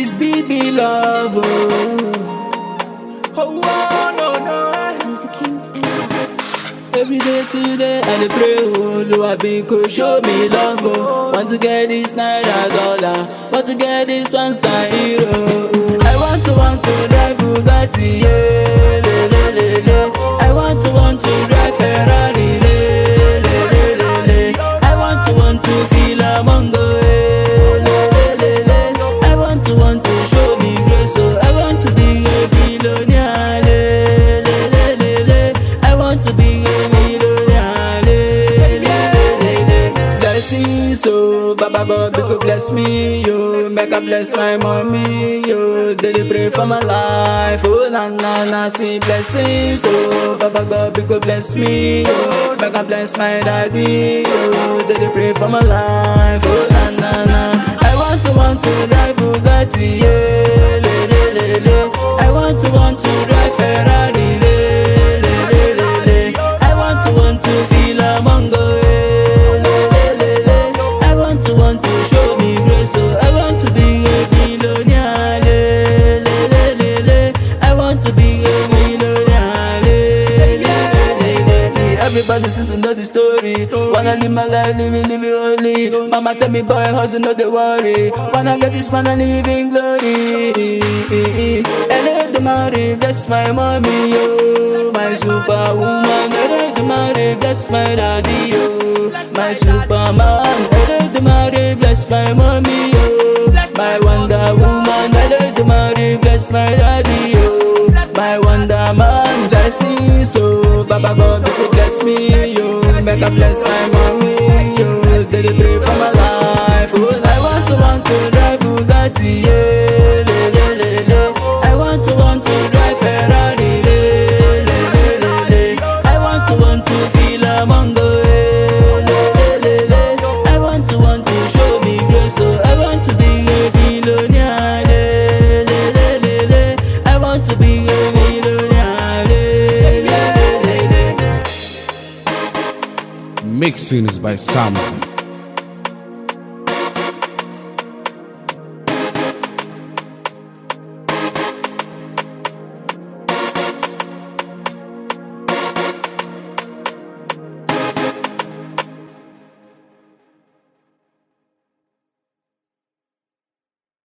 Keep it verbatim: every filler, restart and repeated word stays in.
this be be love. Oh, oh, oh no, no. Music Kings Empire. Every day today I dey pray, oh Lord, because show me love, oh. Want to get this naira dollar, want to get this one side hero. I want to want to drive Bugatti, yeah, le, le, le, le. I want to want to drive Ferrari, le, le, le, le, le. I want to want to feel a mongo, eh, le, le, le, le. I want to want to show me grace, so I want to be a billionaire, le, le, le, le, le. I want to be a millionaire, le, le, le, le, le. Blessings, so Baba God, because bless me, yo. Make a bless my mommy, yo. Daily pray for my life, oh na na na. See blessings, so Baba God, because bless me, yo. Make a bless my daddy, yo. Daily pray for my life, oh na na na. I want to want to drive Bugatti, yeah, le le le le. I want to want to drive Ferrari, le le le le le. I want to want to feel a mongo, eh, le le le le. I want to want to show me grace, so I want to be a billionaire, le le le le le. I want to be a millionaire, le le le le. See, everybody seems to know the story. Wanna live my life, live it, live it holy. Mama tell me, boy, hustle, no they worry. Wanna get this man and live in glory. Hello, the marry, that's my mommy, yo. My superwoman, hello, the marry, bless my daddy, yo. My superman, hello, the marry, bless my mommy, yo. My Wonder Woman, hello, the marry, bless my daddy, yo. My Wonder Man, blessing, so Baba God, you bless me, yo. Make a bless my mommy, yo. Daily pray for my life, oh. I want to want to drive Bugatti, yeah, le, le, le, le. I want to want to drive Ferrari, le, le, le, le, le. I want to want to feel a mongo, eh, le, le, le, le. I want to want to show me grace, so I want to be a billionaire, le, le, le, le, le. I want to be a millionaire, le, le, le, le, le. Mixing is by Samson.